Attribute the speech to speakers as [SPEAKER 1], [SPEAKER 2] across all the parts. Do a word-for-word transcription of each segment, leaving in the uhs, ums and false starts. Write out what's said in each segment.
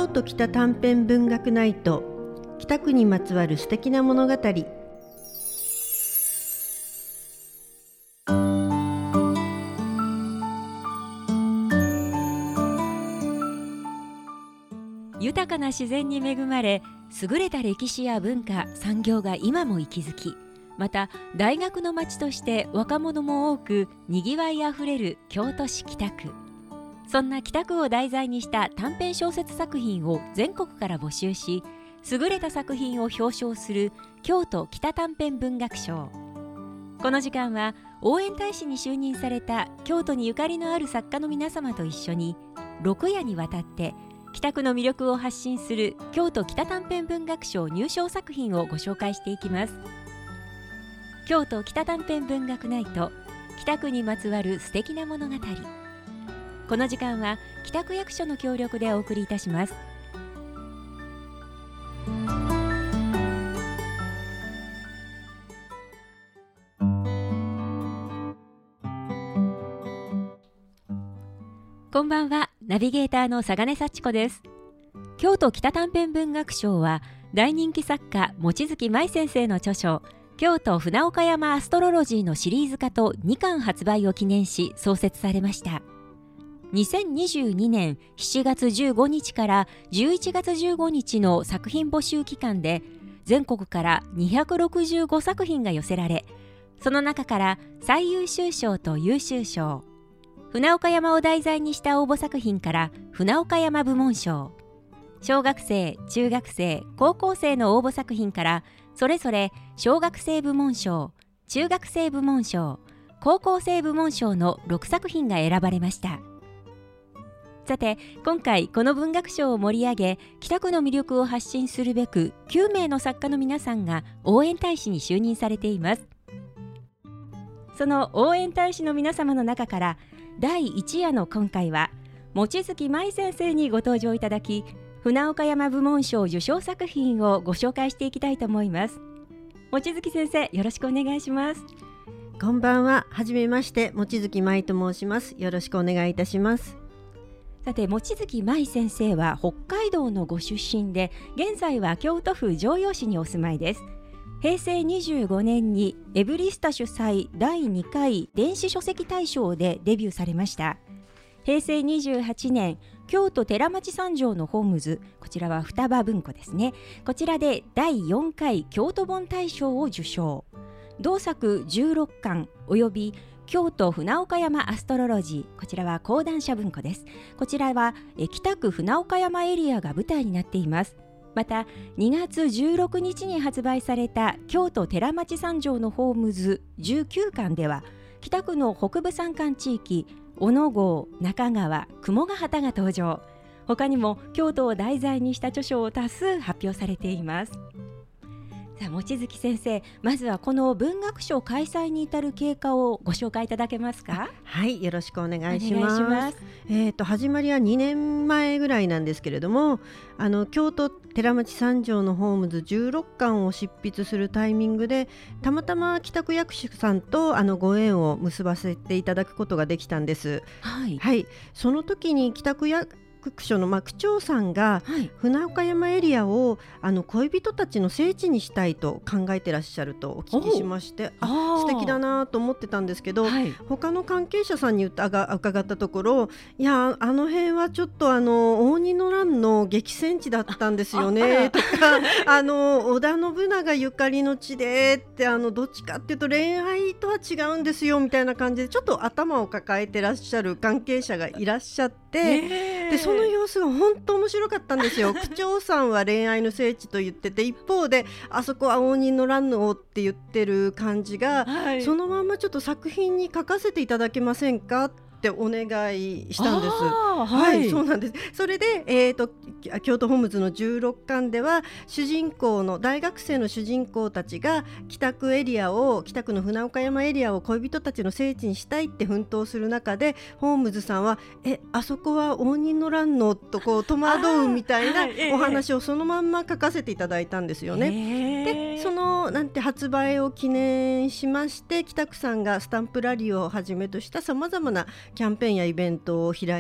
[SPEAKER 1] 都北短編文学ナイト、北区にまつわる素敵な物語。
[SPEAKER 2] 豊かな自然に恵まれ、優れた歴史や文化、産業が今も息づき、また大学の街として若者も多くにぎわいあふれる京都市北区。そんな北区を題材にした短編小説作品を全国から募集し、優れた作品を表彰する京都北短編文学賞。この時間は応援大使に就任された京都にゆかりのある作家の皆様と一緒に、ろく夜にわたって北区の魅力を発信する京都北短編文学賞入賞作品をご紹介していきます。京都北短編文学ナイト、北区にまつわる素敵な物語。この時間は北区役所の協力でお送りいたします。こんばんは、ナビゲーターの佐賀根幸子です。京都北短編文学賞は大人気作家望月舞先生の著書京都船岡山アストロロジーのシリーズ化とにかん発売を記念し創設されました。にせんにじゅうにねんしちがつじゅうごにちからじゅういちがつじゅうごにちの作品募集期間で全国からにひゃくろくじゅうごさくひんが寄せられ、その中から最優秀賞と優秀賞、船岡山を題材にした応募作品から船岡山部門賞、小学生、中学生、高校生の応募作品からそれぞれ小学生部門賞、中学生部門賞、高校生部門賞のろくさくひんが選ばれました。さて、今回この文学賞を盛り上げ、北区の魅力を発信するべくきゅうめいの作家の皆さんが応援大使に就任されています。その応援大使の皆様の中からだいいち夜の今回は望月舞先生にご登場いただき、船岡山部門賞受賞作品をご紹介していきたいと思います。望月先生、よろしくお願いします。
[SPEAKER 1] こんばんは、はじめまして、望月舞と申します。よろしくお願いいたします。
[SPEAKER 2] さて、望月舞先生は北海道のご出身で、現在は京都府城陽市にお住まいです。へいせいにじゅうごねんにエブリスタ主催だいにかい電子書籍大賞でデビューされました。へいせいにじゅうはちねん、京都寺町三条のホームズ、こちらは双葉文庫ですね、こちらでだいよんかい京都本大賞を受賞。同作じゅうろっかんおよび京都船岡山アストロロジー、こちらは講談社文庫です。こちらは北区船岡山エリアが舞台になっています。またにがつじゅうろくにちに発売された京都寺町三条のホームズじゅうきゅうかんでは、北区の北部山間地域小野郷、中川、雲ヶ畑が登場。他にも京都を題材にした著書を多数発表されています。さあ、望月先生、まずはこの文学賞開催に至る経過をご紹介いただけますか。
[SPEAKER 1] はい、よろしくお願いします。
[SPEAKER 2] お願いします。
[SPEAKER 1] えーと、始まりはにねんまえぐらいなんですけれども、あの京都寺町三条のホームズじゅうろっかんを執筆するタイミングで、たまたま北区役所さんとあのご縁を結ばせていただくことができたんです。
[SPEAKER 2] はい、
[SPEAKER 1] はい、その時に北区役区所の、まあ、区長さんが、はい、船岡山エリアをあの恋人たちの聖地にしたいと考えてらっしゃるとお聞きしまして、あ素敵だなと思ってたんですけど、はい、他の関係者さんに伺ったところ、いやあの辺はちょっとあの応仁の乱の激戦地だったんですよねとかあの織田信長ゆかりの地でってあのどっちかっていうと恋愛とは違うんですよみたいな感じで、ちょっと頭を抱えてらっしゃる関係者がいらっしゃって、でその様子が本当面白かったんですよ。区長さんは恋愛の聖地と言ってて、一方であそこは応仁の乱のって言ってる感じが、はい、そのまんまちょっと作品に書かせていただけませんかってお願いしたんです。はい、はい、そうなんです。それで、えーと、京都ホームズのじゅうろっかんでは主人公の大学生の主人公たちが北区エリアを北区の船岡山エリアを恋人たちの聖地にしたいって奮闘する中で、ホームズさんはえあそこは応仁の乱のとこう戸惑うみたいなお話をそのまんま書かせていただいたんですよね。でそのなんて発売を記念しまして、北区さんがスタンプラリーをはじめとしたさまざまなキャンペーンやイベントを開いてくだ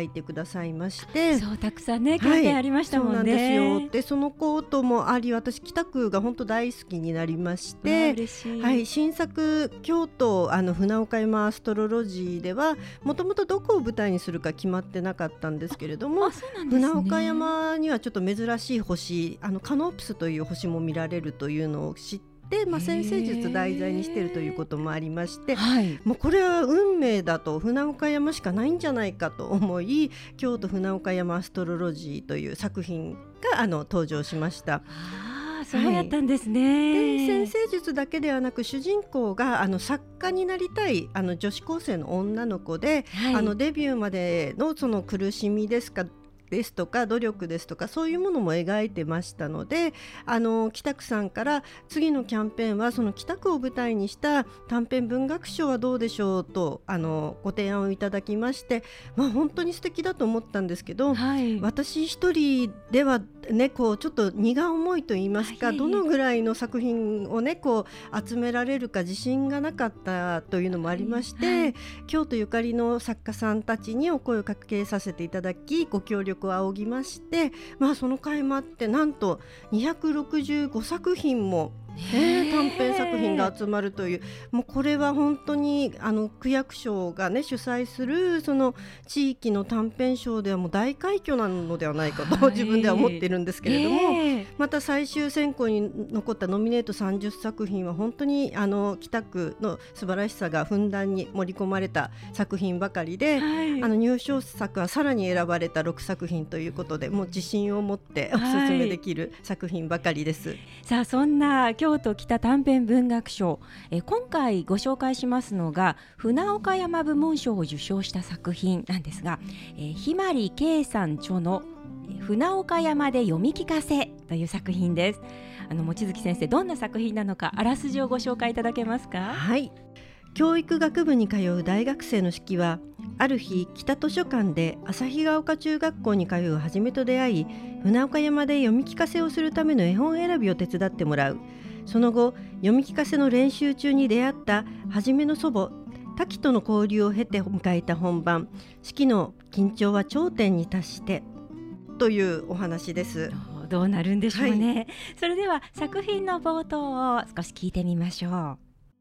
[SPEAKER 1] さいまして、
[SPEAKER 2] そうたくさんねキャンペーンありましたもんね、はい、そう
[SPEAKER 1] なんですよ。でそのこともあり、私北区が本当大好きになりまして、
[SPEAKER 2] 嬉しい、
[SPEAKER 1] はい、新作京都あの船岡山アストロロジーではもともとどこを舞台にするか決まってなかったんですけれども、船岡山にはちょっと珍しい星、あのカノープスという星も見られるというのを知って、でまあ、先生術題材にしているということもありまして、はい、もうこれは運命だと、船岡山しかないんじゃないかと思い、京都船岡山アストロロジーという作品があの登場しました。
[SPEAKER 2] あ、そうやったんですね、
[SPEAKER 1] はい、で先生術だけではなく、主人公があの作家になりたいあの女子高生の女の子で、はい、あのデビューまでのその苦しみですかですとか努力ですとか、そういうものも描いてましたので、あの北区さんから次のキャンペーンはその北区を舞台にした短編文学賞はどうでしょうとあのご提案をいただきまして、まあ、本当に素敵だと思ったんですけど、はい、私一人では、ね、こうちょっと荷が重いと言いますか、はい、どのぐらいの作品を、ね、こう集められるか自信がなかったというのもありまして、はいはい、京都ゆかりの作家さんたちにお声をかけさせていただき、ご協力を仰ぎまして、まあ、その甲斐もあってなんとにひゃくろくじゅうごさくひんもね、短編作品が集まるという、もうこれは本当にあの区役所が、ね、主催するその地域の短編賞ではもう大快挙なのではないかと、はい、自分では思っているんですけれども、えー、また最終選考に残ったノミネートさんじゅっさくひんは本当にあの北区の素晴らしさがふんだんに盛り込まれた作品ばかりで、はい、あの入賞作はさらに選ばれたろくさくひんということで、もう自信を持ってお勧めできる作品ばかりです、はい、
[SPEAKER 2] さあそんな京都北短編文学賞、え今回ご紹介しますのが船岡山部門賞を受賞した作品なんですが、えー、ひまりけいさん著の船岡山で読み聞かせという作品です。あの望月先生、どんな作品なのかあらすじをご紹介いただけますか？
[SPEAKER 1] はい、教育学部に通う大学生の式は、ある日北図書館で旭ヶ丘中学校に通うはじめと出会い、船岡山で読み聞かせをするための絵本選びを手伝ってもらう。その後、読み聞かせの練習中に出会ったはじめの祖母滝との交流を経て迎えた本番、式の緊張は頂点に達してというお話です。
[SPEAKER 2] どうなるんでしょうね、はい、それでは作品の冒頭を少し聞いてみましょう。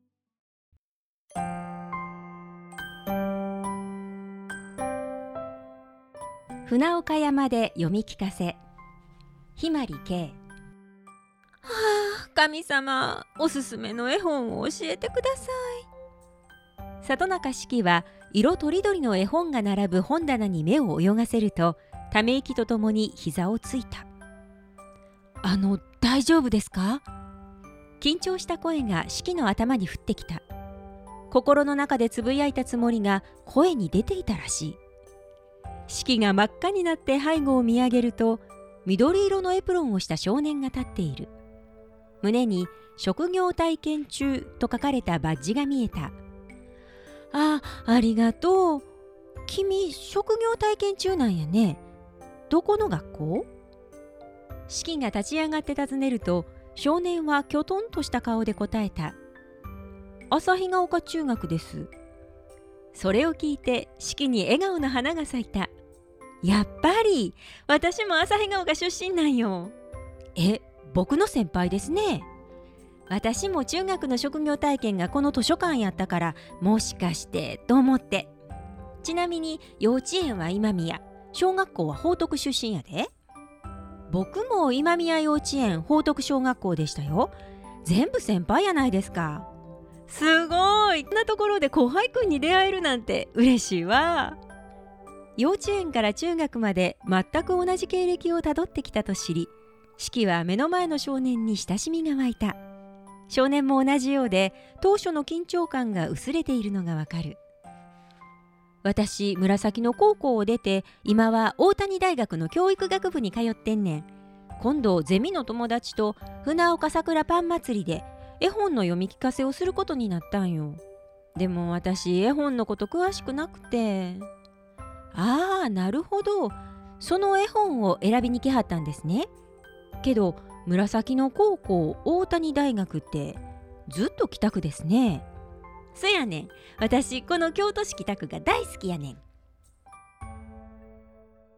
[SPEAKER 2] 船岡山で読み聞かせ、ひまりけい。はあ、神様、おすすめの絵本を教えてください。里中四季は色とりどりの絵本が並ぶ本棚に目を泳がせると、ため息とともに膝をついた。あの、大丈夫ですか？緊張した声が四季の頭に降ってきた。心の中でつぶやいたつもりが声に出ていたらしい。四季が真っ赤になって背後を見上げると、緑色のエプロンをした少年が立っている。胸に職業体験中と書かれたバッジが見えた。あ、ありがとう。君、職業体験中なんやね。どこの学校？四季が立ち上がって尋ねると、少年はきょとんとした顔で答えた。旭ヶ丘中学です。それを聞いて四季に笑顔の花が咲いた。やっぱり私も旭ヶ丘出身なんよ。え、僕の先輩ですね。私も中学の職業体験がこの図書館やったから、もしかしてと思って。ちなみに幼稚園は今宮、小学校は報徳出身やで。僕も今宮幼稚園、報徳小学校でしたよ。全部先輩やないですか。すごい。こんなところで後輩くんに出会えるなんて嬉しいわ。幼稚園から中学まで全く同じ経歴をたどってきたと知り、四季は目の前の少年に親しみが湧いた。少年も同じようで、当初の緊張感が薄れているのがわかる。私、紫の高校を出て、今は大谷大学の教育学部に通ってんねん。今度ゼミの友達と船岡桜パン祭りで絵本の読み聞かせをすることになったんよ。でも私、絵本のこと詳しくなくて。ああ、なるほど。その絵本を選びに来はったんですね。けど紫の高校、大谷大学ってずっと北区ですね。そやねん。私この京都市北区が大好きやねん。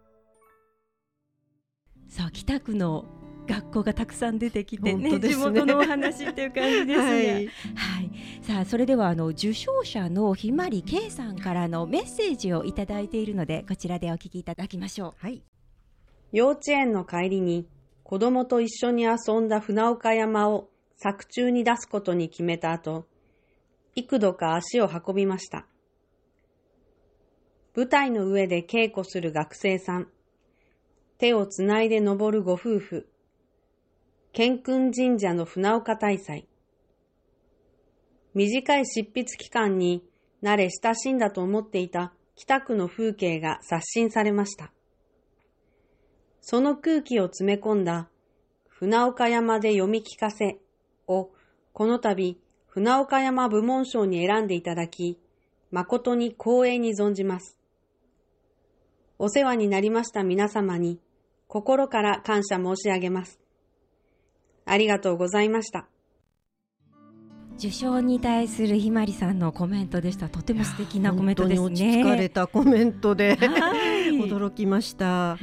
[SPEAKER 2] さあ北区の学校がたくさん出てきて ね,
[SPEAKER 1] ね
[SPEAKER 2] 地元のお話っていう感じですね、
[SPEAKER 1] はい
[SPEAKER 2] はい、さあそれではあの受賞者のひまりけいさんからのメッセージをいただいているので、こちらでお聞きいただきましょう。
[SPEAKER 1] はい、
[SPEAKER 3] 幼稚園の帰りに子供と一緒に遊んだ船岡山を作中に出すことに決めた後、幾度か足を運びました。舞台の上で稽古する学生さん、手をつないで登るご夫婦、建訓神社の船岡大祭。短い執筆期間に慣れ親しんだと思っていた北区の風景が刷新されました。その空気を詰め込んだ船岡山で読み聞かせをこの度船岡山部門賞に選んでいただき、誠に光栄に存じます。お世話になりました皆様に心から感謝申し上げます。ありがとうございました。
[SPEAKER 2] 受賞に対するひまりさんのコメントでした。とても素敵なコメントですね。
[SPEAKER 1] 本当に落ち着かれたコメントで驚きました。
[SPEAKER 2] はい、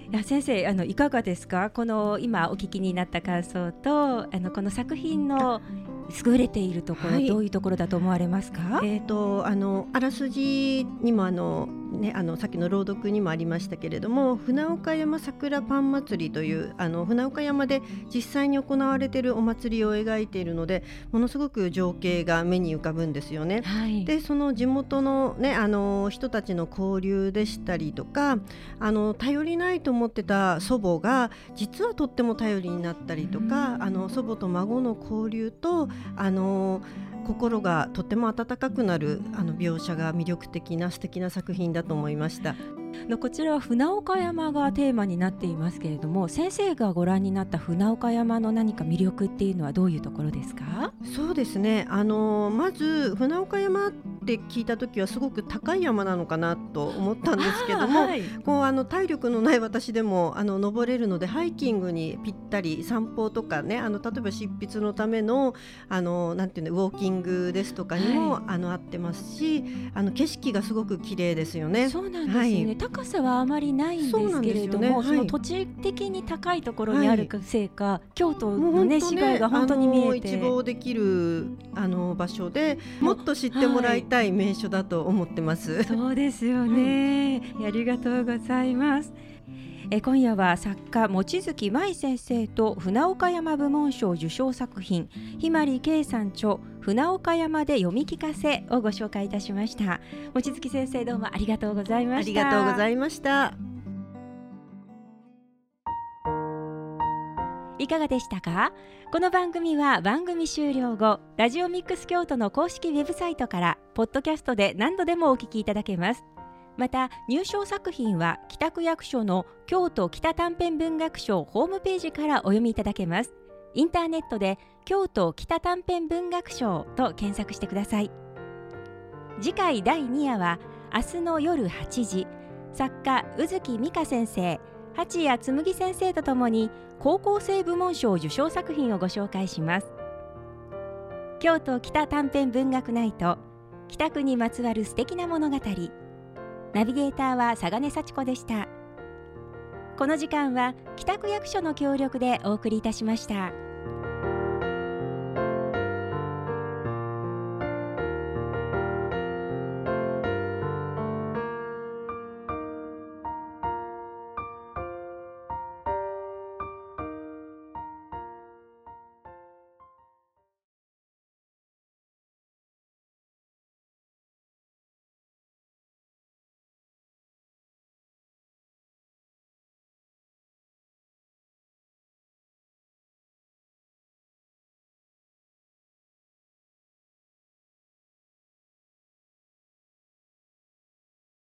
[SPEAKER 2] いや先生、あのいかがですか、この今お聞きになった感想と、あのこの作品の優れているところ、はい、どういうところだと思われますか？
[SPEAKER 1] えーと、あのあらすじにもあの、ね、あのさっきの朗読にもありましたけれども、船岡山桜パン祭りというあの船岡山で実際に行われているお祭りを描いているので、ものすごく情景が目に浮かぶんですよね、はい、でその地元の、ね、あの人たちの交流でしたりとか、あの頼りないと思ってた祖母が実はとっても頼りになったりとか、あの祖母と孫の交流とあの心がとても温かくなるあの描写が魅力的な素敵な作品だと思いました。
[SPEAKER 2] こちらは船岡山がテーマになっていますけれども、先生がご覧になった船岡山の何か魅力っていうのはどういうところですか？
[SPEAKER 1] そうですね、あのまず船岡山って聞いた時はすごく高い山なのかなと思ったんですけども、はい、こうあの体力のない私でもあの登れるので、ハイキングにぴったり、散歩とかね、あの例えば執筆のためのあのなんていうのウォーキングですとかにも、はい、あの合ってますし、あの景色がすごく綺麗ですよね。
[SPEAKER 2] そうなんですね、はい、高さはあまりないんですけれども、 そ, ね、はい、その土地的に高いところにあるせいか、はい、京都の、ね、市街が本当に見えて
[SPEAKER 1] 一望できるあの場所で、もっと知ってもらいたい名所だと思ってます。
[SPEAKER 2] そうですよね、はい、ありがとうございます。え今夜は作家望月舞先生と船岡山部門賞受賞作品ひまりけいさん著船岡山で読み聞かせをご紹介いたしました。望月先生、どうもありがとうございました。
[SPEAKER 1] ありがとうございました。
[SPEAKER 2] いかがでしたか？この番組は番組終了後、ラジオミックス京都の公式ウェブサイトからポッドキャストで何度でもお聞きいただけます。また入賞作品は北区役所の京都北短編文学賞ホームページからお読みいただけます。インターネットで京都北短編文学賞と検索してください。次回だいに夜は明日の夜はちじ、作家宇月美香先生、八谷紬先生とともに高校生部門賞受賞作品をご紹介します。京都北短編文学ナイト、北区にまつわる素敵な物語。ナビゲーターは佐金幸子でした。この時間は北区役所の協力でお送りいたしました。